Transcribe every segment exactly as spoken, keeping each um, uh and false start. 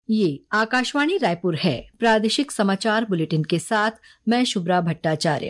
ये आकाशवाणी रायपुर है। प्रादेशिक समाचार बुलेटिन के साथ मैं शुभ्रा भट्टाचार्य।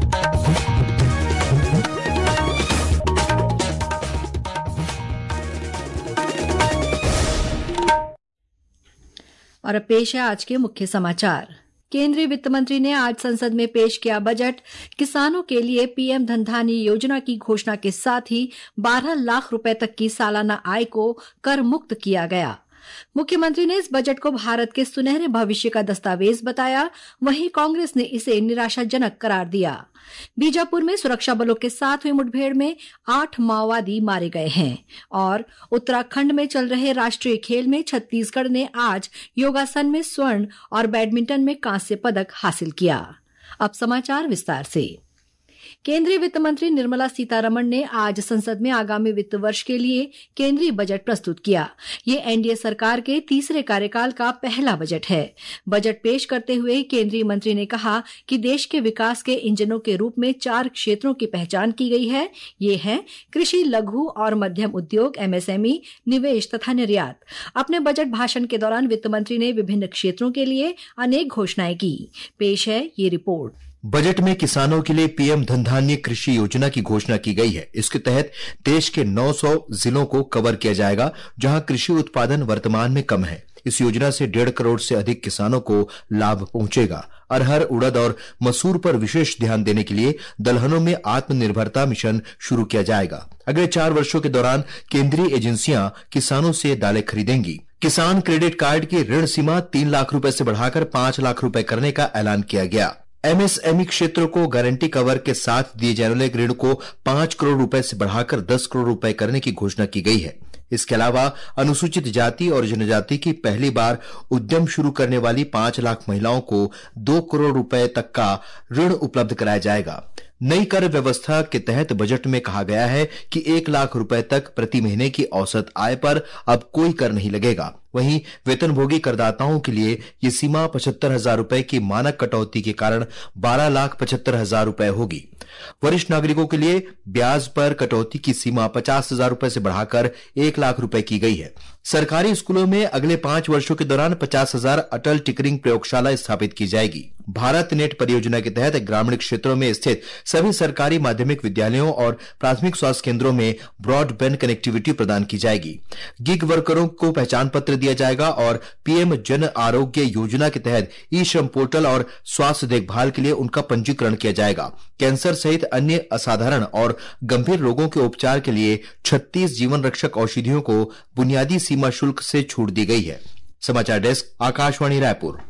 और अब पेश है आज के मुख्य समाचार। केंद्रीय वित्त मंत्री ने आज संसद में पेश किया बजट। किसानों के लिए पीएम धन धान्य योजना की घोषणा के साथ ही बारह लाख रुपए तक की सालाना आय को कर मुक्त किया गया। मुख्यमंत्री ने इस बजट को भारत के सुनहरे भविष्य का दस्तावेज बताया। वहीं कांग्रेस ने इसे निराशाजनक करार दिया। बीजापुर में सुरक्षा बलों के साथ हुई मुठभेड़ में आठ माओवादी मारे गए हैं। और उत्तराखंड में चल रहे राष्ट्रीय खेल में छत्तीसगढ़ ने आज योगासन में स्वर्ण और बैडमिंटन में कांस्य पदक हासिल किया। अब समाचार विस्तार से। केंद्रीय वित्त मंत्री निर्मला सीतारमण ने आज संसद में आगामी वित्त वर्ष के लिए केंद्रीय बजट प्रस्तुत किया। ये एनडीए सरकार के तीसरे कार्यकाल का पहला बजट है। बजट पेश करते हुए केंद्रीय मंत्री ने कहा कि देश के विकास के इंजनों के रूप में चार क्षेत्रों की पहचान की गई है। ये हैं कृषि, लघु और मध्यम उद्योग, एमएसएमई, निवेश तथा निर्यात। अपने बजट भाषण के दौरान वित्त मंत्री ने विभिन्न क्षेत्रों के लिए अनेक घोषणाएं की। पेश है ये रिपोर्ट। बजट में किसानों के लिए पीएम धन धान्य कृषि योजना की घोषणा की गई है। इसके तहत देश के नौ सौ जिलों को कवर किया जाएगा, जहां कृषि उत्पादन वर्तमान में कम है। इस योजना से डेढ़ करोड़ से अधिक किसानों को लाभ पहुंचेगा। अरहर, उड़द और मसूर पर विशेष ध्यान देने के लिए दलहनों में आत्मनिर्भरता मिशन शुरू किया जाएगा। अगले चार वर्षों के दौरान केंद्रीय एजेंसियां किसानों से दालें खरीदेंगी। किसान क्रेडिट कार्ड की ऋण सीमा तीन लाख रुपए से बढ़ाकर पांच लाख रुपए करने का ऐलान किया गया। एमएसएमई क्षेत्र को गारंटी कवर के साथ दिए जाने वाले ऋण को पांच करोड़ रुपए से बढ़ाकर दस करोड़ रुपए करने की घोषणा की गई है। इसके अलावा अनुसूचित जाति और जनजाति की पहली बार उद्यम शुरू करने वाली पांच लाख महिलाओं को दो करोड़ रुपए तक का ऋण उपलब्ध कराया जाएगा। नई कर व्यवस्था के तहत बजट में कहा गया है कि एक लाख रुपए तक प्रति महीने की औसत आय पर अब कोई कर नहीं लगेगा। वहीं वेतनभोगी करदाताओं के लिए ये सीमा पचहत्तर हजार रुपए की मानक कटौती के कारण बारह लाख पचहत्तर हजार रुपए होगी। वरिष्ठ नागरिकों के लिए ब्याज पर कटौती की सीमा पचास हजार रुपए से बढ़ाकर एक लाख रुपए की गई है। सरकारी स्कूलों में अगले पांच वर्षों के दौरान पचास हजार अटल टिकरिंग प्रयोगशाला स्थापित की जाएगी। भारत नेट परियोजना के तहत ग्रामीण क्षेत्रों में स्थित सभी सरकारी माध्यमिक विद्यालयों और प्राथमिक स्वास्थ्य केंद्रों में ब्रॉडबैंड कनेक्टिविटी प्रदान की जाएगी। गिग वर्करों को पहचान पत्र दिया जाएगा और पीएम जन आरोग्य योजना के तहत ई श्रम पोर्टल और स्वास्थ्य देखभाल के लिए उनका पंजीकरण किया जाएगा। कैंसर सहित अन्य असाधारण और गंभीर रोगों के उपचार के लिए छत्तीस जीवन रक्षक औषधियों को बुनियादी सीमा शुल्क से छूट दी गई है। समाचार डेस्क, आकाशवाणी रायपुर।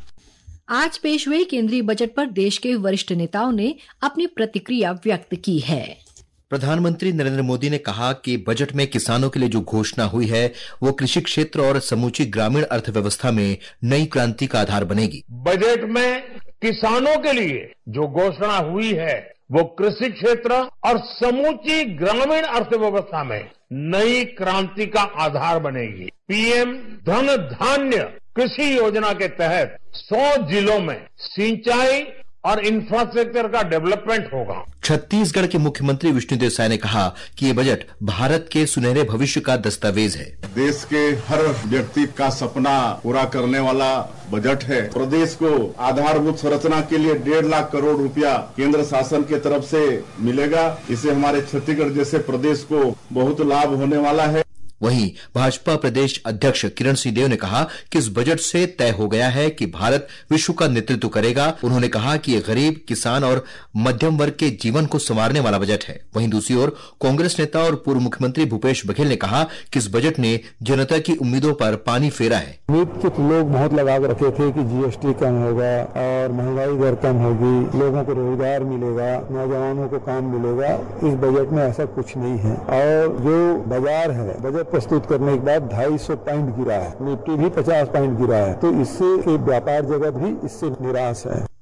आज पेश हुए केंद्रीय बजट पर देश के वरिष्ठ नेताओं ने अपनी प्रतिक्रिया व्यक्त की है। प्रधानमंत्री नरेंद्र मोदी ने कहा कि बजट में किसानों के लिए जो घोषणा हुई है वो कृषि क्षेत्र और समूची ग्रामीण अर्थव्यवस्था में नई क्रांति का आधार बनेगी। बजट में किसानों के लिए जो घोषणा हुई है वो कृषि क्षेत्र और समूची ग्रामीण अर्थव्यवस्था में नई क्रांति का आधार बनेगी। पीएम धन धान्य कृषि योजना के तहत सौ जिलों में सिंचाई और इंफ्रास्ट्रक्चर का डेवलपमेंट होगा। छत्तीसगढ़ के मुख्यमंत्री विष्णुदेव साय ने कहा कि ये बजट भारत के सुनहरे भविष्य का दस्तावेज है। देश के हर व्यक्ति का सपना पूरा करने वाला बजट है। प्रदेश को आधारभूत संरचना के लिए डेढ़ लाख करोड़ रुपया केंद्र शासन की तरफ से मिलेगा। इससे हमारे छत्तीसगढ़ जैसे प्रदेश को बहुत लाभ होने वाला है। वहीं भाजपा प्रदेश अध्यक्ष किरण सिंह देव ने कहा कि इस बजट से तय हो गया है कि भारत विश्व का नेतृत्व करेगा। उन्होंने कहा कि ये गरीब, किसान और मध्यम वर्ग के जीवन को संवारने वाला बजट है। वहीं दूसरी ओर कांग्रेस नेता और पूर्व मुख्यमंत्री भूपेश बघेल ने कहा कि इस बजट ने जनता की उम्मीदों पर पानी फेरा है। उम्मीद के तो लोग बहुत लगा रखे थे कि जीएसटी कम होगा और महंगाई दर कम होगी, लोगों को रोजगार मिलेगा, नौजवानों को काम मिलेगा। इस बजट में ऐसा कुछ नहीं है। और जो बाजार है, बजट प्रस्तुत करने के बाद ढाई सौ पॉइंट गिरा है, निफ्टी भी पचास पॉइंट गिरा है, तो इससे व्यापार जगत भी इससे निराश है।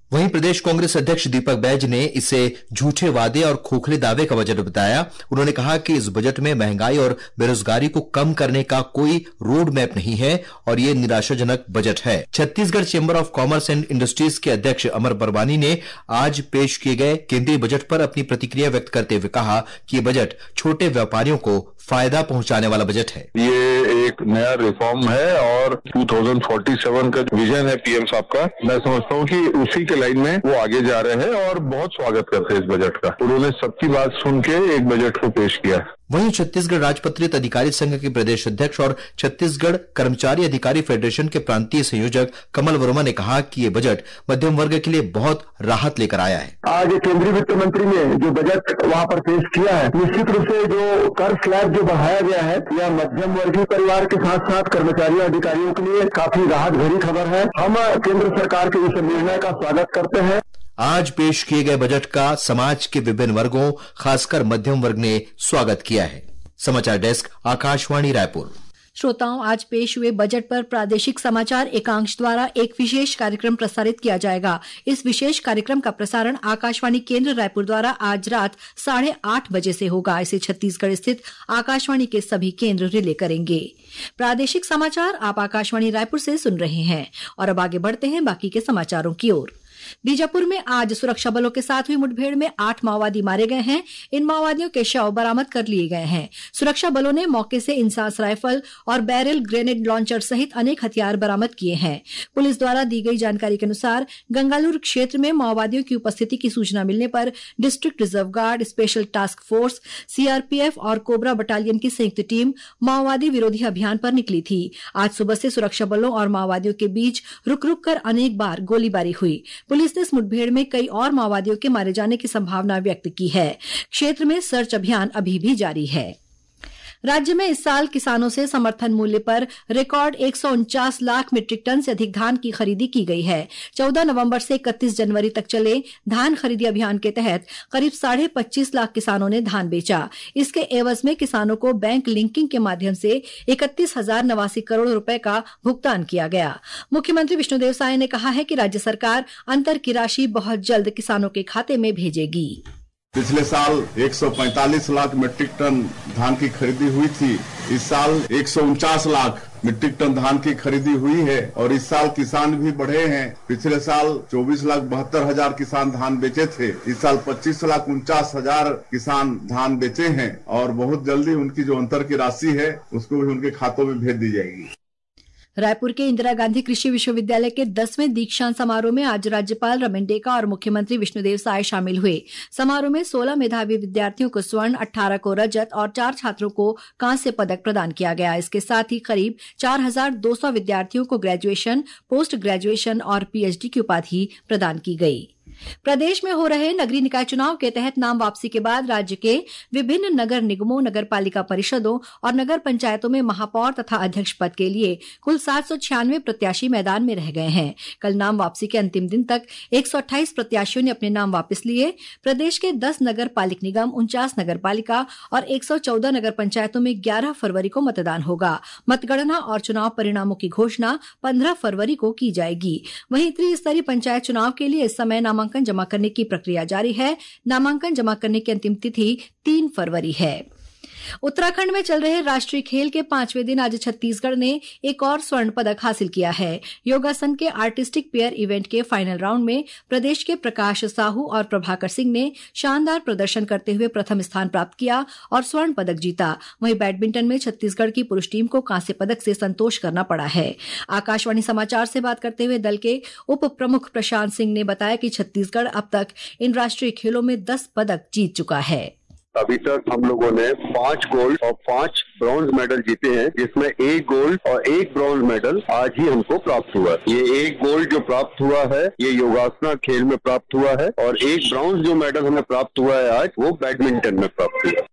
वहीं प्रदेश कांग्रेस अध्यक्ष दीपक बैज ने इसे झूठे वादे और खोखले दावे का बजट बताया। उन्होंने कहा कि इस बजट में महंगाई और बेरोजगारी को कम करने का कोई रोड मैप नहीं है और ये निराशाजनक बजट है। Chhattisgarh chamber of commerce and industries के अध्यक्ष अमर परवानी ने आज पेश किए गए केंद्रीय बजट पर अपनी प्रतिक्रिया व्यक्त करते हुए कहा कि ये बजट छोटे व्यापारियों को फायदा पहुंचाने वाला बजट है। ये एक नया रिफॉर्म है और दो हज़ार सैंतालीस का विजन है पीएम साहब का। मैं समझता हूँ कि उसी के लाइन में वो आगे जा रहे हैं और बहुत स्वागत करते हैं इस बजट का। उन्होंने सबकी बात सुन के एक बजट को पेश किया। वहीं छत्तीसगढ़ राजपत्रित अधिकारी संघ के प्रदेश अध्यक्ष और छत्तीसगढ़ कर्मचारी अधिकारी फेडरेशन के प्रांतीय संयोजक कमल वर्मा ने कहा कि ये बजट मध्यम वर्ग के लिए बहुत राहत लेकर आया है। आज केंद्रीय वित्त मंत्री ने जो बजट वहाँ पर पेश किया है, निश्चित रूप से जो कर स्लैब जो बढ़ाया गया है, यह मध्यम वर्गीय परिवार के साथ साथ कर्मचारी अधिकारियों के लिए काफी राहत भरी खबर है। हम केंद्र सरकार के इस निर्णय का स्वागत करते हैं। आज पेश किए गए बजट का समाज के विभिन्न वर्गों, खासकर मध्यम वर्ग ने स्वागत किया है। समाचार डेस्क, आकाशवाणी रायपुर। श्रोताओं, आज पेश हुए बजट पर प्रादेशिक समाचार एकांश द्वारा एक विशेष कार्यक्रम प्रसारित किया जाएगा। इस विशेष कार्यक्रम का प्रसारण आकाशवाणी केंद्र रायपुर द्वारा आज रात साढ़े आठ बजे से होगा। इसे छत्तीसगढ़ स्थित आकाशवाणी के सभी केंद्र रिले करेंगे। प्रादेशिक समाचार आप आकाशवाणी रायपुर से सुन रहे हैं और अब आगे बढ़ते हैं बाकी के समाचारों की ओर। बीजापुर में आज सुरक्षा बलों के साथ हुई मुठभेड़ में आठ माओवादी मारे गए हैं। इन माओवादियों के शव बरामद कर लिए गए हैं। सुरक्षा बलों ने मौके से इंसास राइफल और बैरल ग्रेनेड लॉन्चर सहित अनेक हथियार बरामद किए हैं। पुलिस द्वारा दी गई जानकारी के अनुसार गंगालूर क्षेत्र में माओवादियों की उपस्थिति की सूचना मिलने पर district reserve guard, special task force, CRPF और कोबरा बटालियन की संयुक्त टीम माओवादी विरोधी अभियान पर निकली थी। आज सुबह से सुरक्षा बलों और माओवादियों के बीच रुक रुक कर अनेक बार गोलीबारी हुई। पुलिस ने इस मुठभेड़ में कई और माओवादियों के मारे जाने की संभावना व्यक्त की है। क्षेत्र में सर्च अभियान अभी भी जारी है। राज्य में इस साल किसानों से समर्थन मूल्य पर रिकॉर्ड एक सौ उनचास लाख मीट्रिक टन से अधिक धान की खरीदी की गई है। चौदह नवंबर से इकतीस जनवरी तक चले धान खरीदी अभियान के तहत करीब साढ़े पच्चीस लाख किसानों ने धान बेचा। इसके एवज में किसानों को बैंक लिंकिंग के माध्यम से इकतीस हजार नवासी करोड़ रुपए का भुगतान किया गया। मुख्यमंत्री विष्णुदेव साय ने कहा है कि राज्य सरकार अंतर की राशि बहुत जल्द किसानों के खाते में भेजेगी। पिछले साल एक सौ पैंतालीस लाख मीट्रिक टन धान की खरीदी हुई थी। इस साल एक सौ उनचास लाख मीट्रिक टन धान की खरीदी हुई है और इस साल किसान भी बढ़े हैं। पिछले साल चौबीस लाख बहत्तर हजार किसान धान बेचे थे। इस साल पच्चीस लाख उनचास हजार किसान धान बेचे हैं और बहुत जल्दी उनकी जो अंतर की राशि है उसको भी उनके खातों में भेज दी जाएगी। रायपुर के इंदिरा गांधी कृषि विश्वविद्यालय के दसवें दीक्षांत समारोह में आज राज्यपाल रमन डेका और मुख्यमंत्री विष्णुदेव साय शामिल हुए। समारोह में सोलह मेधावी विद्यार्थियों को स्वर्ण, अठारह को रजत और चार छात्रों को कांस्य पदक प्रदान किया गया। इसके साथ ही करीब चार हजार दो सौ विद्यार्थियों को ग्रेजुएशन, पोस्ट ग्रेजुएशन और पीएचडी की उपाधि प्रदान की गई। प्रदेश में हो रहे नगरीय निकाय चुनाव के तहत नाम वापसी के बाद राज्य के विभिन्न नगर निगमों, नगर पालिका परिषदों और नगर पंचायतों में महापौर तथा अध्यक्ष पद के लिए कुल सात सौ छियानवे प्रत्याशी मैदान में रह गए हैं। कल नाम वापसी के अंतिम दिन तक एक सौ अट्ठाईस प्रत्याशियों ने अपने नाम वापस लिए। प्रदेश के दस नगर पालिक निगम, उनचास नगर पालिका और एक सौ चौदह नगर पंचायतों में ग्यारह फरवरी को मतदान होगा। मतगणना और चुनाव परिणामों की घोषणा पंद्रह फरवरी को की जाएगी। वहीं त्रिस्तरीय पंचायत चुनाव के लिए इस समय नामांकन जमा करने की प्रक्रिया जारी है। नामांकन जमा करने की अंतिम तिथि तीन फरवरी है। उत्तराखंड में चल रहे राष्ट्रीय खेल के पांचवें दिन आज छत्तीसगढ़ ने एक और स्वर्ण पदक हासिल किया है। योगासन के आर्टिस्टिक पेयर इवेंट के फाइनल राउंड में प्रदेश के प्रकाश साहू और प्रभाकर सिंह ने शानदार प्रदर्शन करते हुए प्रथम स्थान प्राप्त किया और स्वर्ण पदक जीता। वहीं बैडमिंटन में छत्तीसगढ़ की पुरुष टीम को कांस्य पदक से संतोष करना पड़ा है। आकाशवाणी समाचार से बात करते हुए दल के उप प्रमुख प्रशांत सिंह ने बताया कि छत्तीसगढ़ अब तक इन राष्ट्रीय खेलों में दस पदक जीत चुका है। अभी तक हम लोगों ने पांच गोल्ड और पांच ब्रॉन्ज मेडल जीते हैं, जिसमें एक गोल्ड और एक ब्रॉन्ज मेडल आज ही हमको प्राप्त हुआ। ये एक गोल्ड जो प्राप्त हुआ है ये योगासना खेल में प्राप्त हुआ है और एक ब्रॉन्ज जो मेडल हमें प्राप्त हुआ है आज वो बैडमिंटन में प्राप्त हुआ।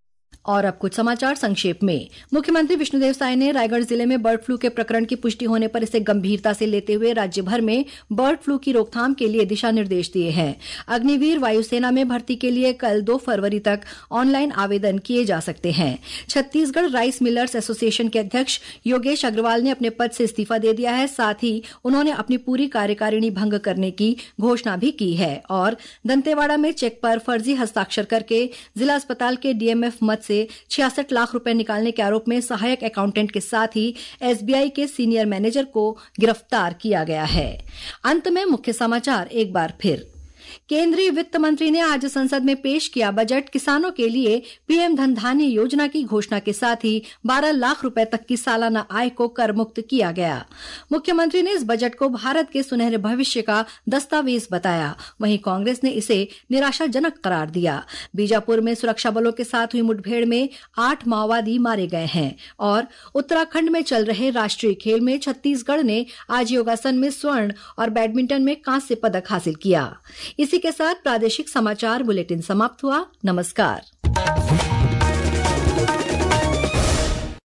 और अब कुछ समाचार संक्षेप में। मुख्यमंत्री विष्णुदेव साय ने रायगढ़ जिले में बर्ड फ्लू के प्रकरण की पुष्टि होने पर इसे गंभीरता से लेते हुए राज्य भर में बर्ड फ्लू की रोकथाम के लिए दिशा निर्देश दिए हैं। अग्निवीर वायुसेना में भर्ती के लिए कल दो फरवरी तक ऑनलाइन आवेदन किए जा सकते हैं। छत्तीसगढ़ राइस मिलर्स एसोसिएशन के अध्यक्ष योगेश अग्रवाल ने अपने पद से इस्तीफा दे दिया है। साथ ही उन्होंने अपनी पूरी कार्यकारिणी भंग करने की घोषणा भी की है और दंतेवाड़ा में चेक पर फर्जी हस्ताक्षर करके जिला अस्पताल के डीएमएफ मद से छियासठ लाख रुपए निकालने के आरोप में सहायक अकाउंटेंट के साथ ही एसबीआई के सीनियर मैनेजर को गिरफ्तार किया गया है। अंत में मुख्य समाचार एक बार फिर। केंद्रीय वित्त मंत्री ने आज संसद में पेश किया बजट। किसानों के लिए पीएम धन धान्य योजना की घोषणा के साथ ही बारह लाख रुपए तक की सालाना आय को कर मुक्त किया गया। मुख्यमंत्री ने इस बजट को भारत के सुनहरे भविष्य का दस्तावेज बताया। वहीं कांग्रेस ने इसे निराशाजनक करार दिया। बीजापुर में सुरक्षा बलों के साथ हुई मुठभेड़ में आठ माओवादी मारे गए हैं और उत्तराखंड में चल रहे राष्ट्रीय खेल में छत्तीसगढ़ ने आज योगासन में स्वर्ण और बैडमिंटन में कांस्य पदक हासिल किया। इसी के साथ प्रादेशिक समाचार बुलेटिन समाप्त हुआ। नमस्कार।